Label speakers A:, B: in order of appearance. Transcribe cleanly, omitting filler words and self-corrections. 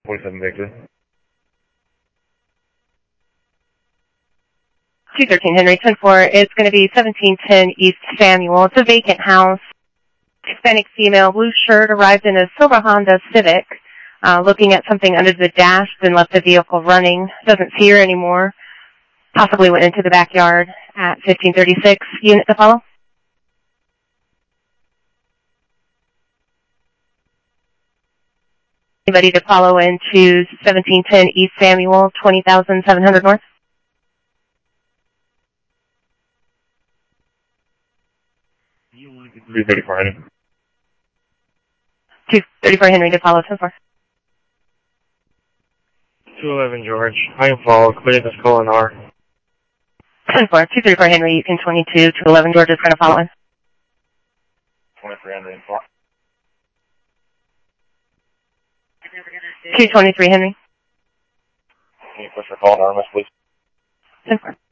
A: 27 Victor.
B: 213 Henry, 10-4. It's going to be 1710 East Samuel. It's a vacant house. Hispanic female, blue shirt, arrived in a silver Honda Civic, looking at something under the dash, then left the vehicle running. Doesn't see her anymore. Possibly went into the backyard at 1536. Unit to follow? Anybody to follow into 1710 East Samuel, 20,700 North?
A: 234 Henry.
B: 234 Henry to follow 10-4.
A: 211 George. I am followed. Clear this call and R.
B: 10-4. 234 Henry, you can 22. 211 George is going to follow in.
A: 23 Henry.
B: 223 Henry.
A: Can you push your call to Armas, please?
B: 10-4.